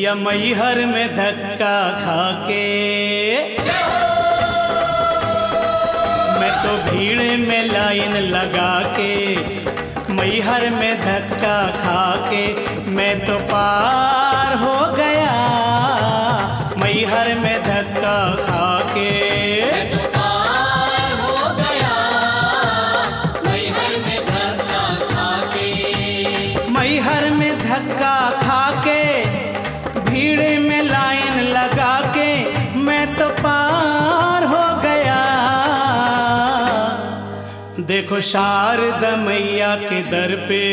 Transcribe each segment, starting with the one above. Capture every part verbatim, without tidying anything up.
भैया मैहर में धक्का खाके मैं तो भीड़ में लाइन लगा के, मैहर में धक्का खाके मैं तो पार हो गया, मैहर में धक्का खाके मैं तो पार हो गया, मैहर में धक्का खाके। मैहर में धक्का खाके भीड़ में लाइन लगा के मैं तो पार हो गया। देखो शारदा मैया के दर पे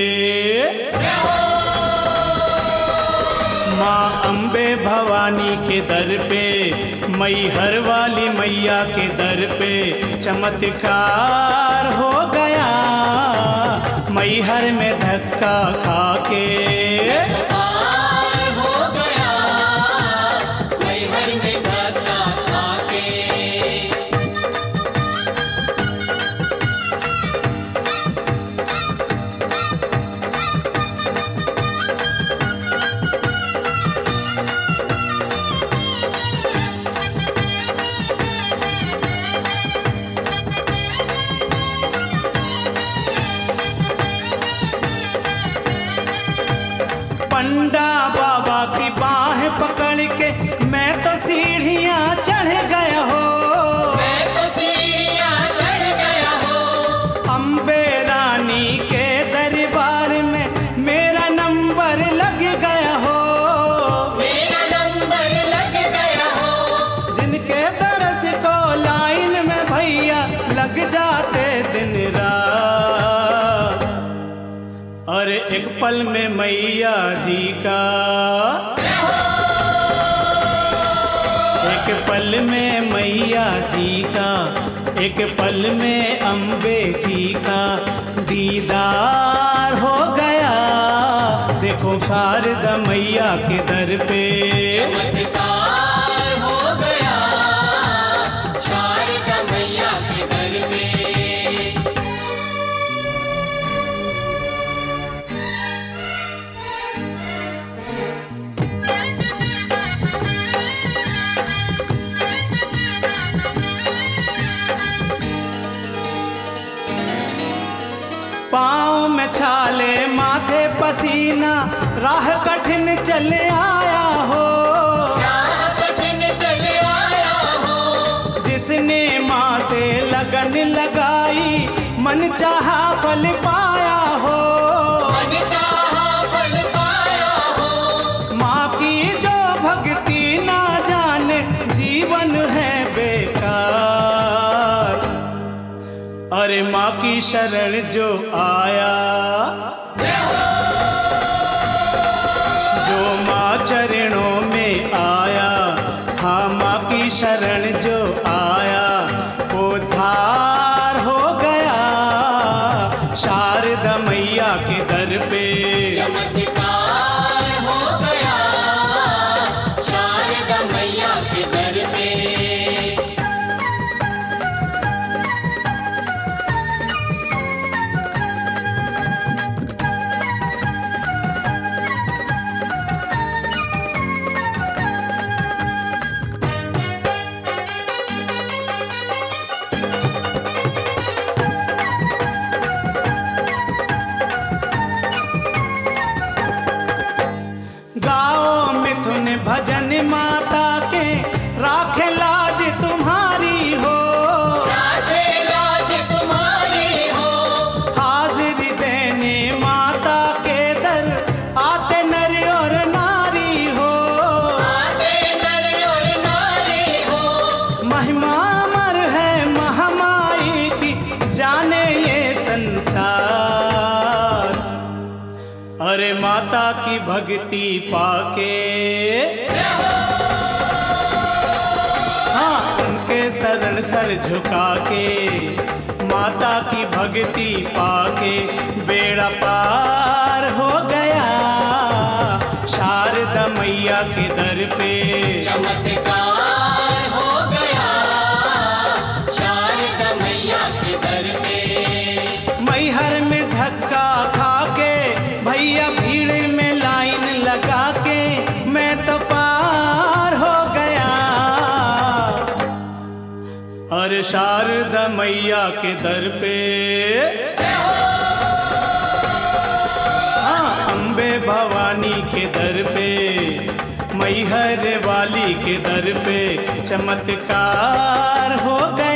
माँ अम्बे भवानी के दर पे, मैहर वाली मैया के दर पे चमत्कार हो गया, मैहर में धक्का खाके पार हो गया, मैहर में धक्का खाके। पंडा बाबा की बाह पकड़ के मैं तो सीढ़ियाँ चढ़ गया हो, मैं तो सीढ़ियाँ चढ़ गया हो, अम्बे रानी के दरबार में मेरा नंबर लग गया हो, मेरा नंबर लग गया हो। जिनके दरस को लाइन में भैया लग जाते दिन रात, और एक पल में मैया जी का, एक पल में मैया जी का, एक पल में अम्बे जी का दीदार हो गया। देखो शारदा मैया के दर पे चमत्कार हो गया, शारदा मैया के दर पे। पाँव में छाले माथे पसीना राह कठिन चले आया हो, राह कठिन चले आया हो, जिसने माँ से लगन लगाई मन चाहा फल पाया हो, मन चाहा फल पाया हो। माँ की जो भक्ति ना जाने जीवन है बेकार, अरे माँ की शरण जो आया, जो माँ चरणों में आया, हाँ माँ की शरण जो आया वो धार हो गया, शारदा मैया के दर पे चमत्कार हो गया, शारदा मैया के दर पे। गाओ मिथुन भजन माता के राखे लाज तुम्हारी हो, राधे लाज तुम्हारी हो, हाजिरी देने माता के दर आते नर और नारी हो, आते नर और नारी हो। महिमा अमर है महामाई की जाने ये संसार, अरे माता की भक्ति पाके हाँ उनके शरण सर झुका के, माता की भक्ति पाके बेड़ा पार हो गया, शारदा मैया के दर पे चमत्कार हो गया, शारदा मैया के दर पे। मैहर में धक्का खा के भैया भीड़ में लाइन लगा के मैं तो और शारदा मैया के दर पे, हाँ अम्बे भवानी के दर पे, मैहर वाली के दर पे चमत्कार हो गया।